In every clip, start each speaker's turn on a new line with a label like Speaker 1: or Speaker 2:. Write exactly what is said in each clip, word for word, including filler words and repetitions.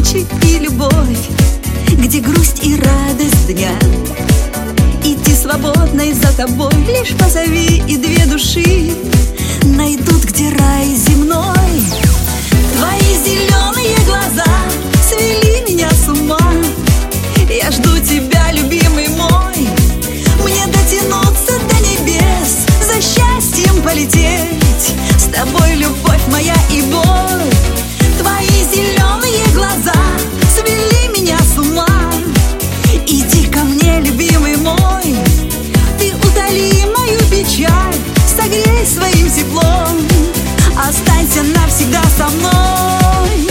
Speaker 1: ночи и любовь, где грусть и радость дня. Идти свободной за тобой, лишь позови, и две души найдут, где рай земной. Твои зеленые глаза свели меня с ума. Я жду тебя, любимый мой. Мне дотянуться до небес, за счастьем полететь. С тобой любовь моя и боль. Твои зеленые глаза свели меня с ума. Иди ко мне, любимый мой. Ты утоли мою печаль, согрей своим теплом. Останься навсегда со мной.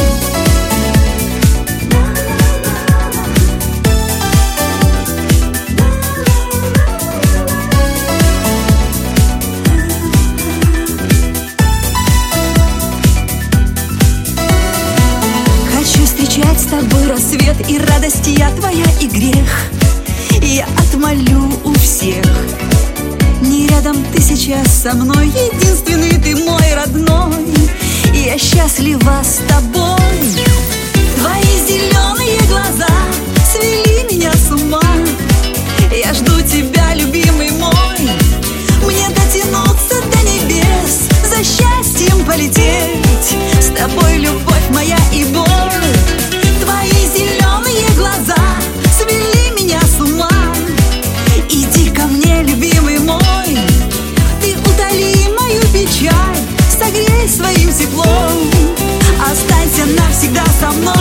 Speaker 1: Хочу встречать с тобой рассвет, и радость я твоя, и грех я отмолю у всех. Не рядом ты сейчас со мной, единственный ты мой родной. Я счастлива с тобой. Твои зеленые глаза свели меня с ума. Я жду тебя, любимый мой. Мне дотянуться до небес, за счастьем полететь. С тобой любовь моя и боль. Твои зеленые глаза свели меня с ума. Иди ко мне, любимый мой. Ты утоли мою печаль, согрей своим теплом. Останься навсегда со мной.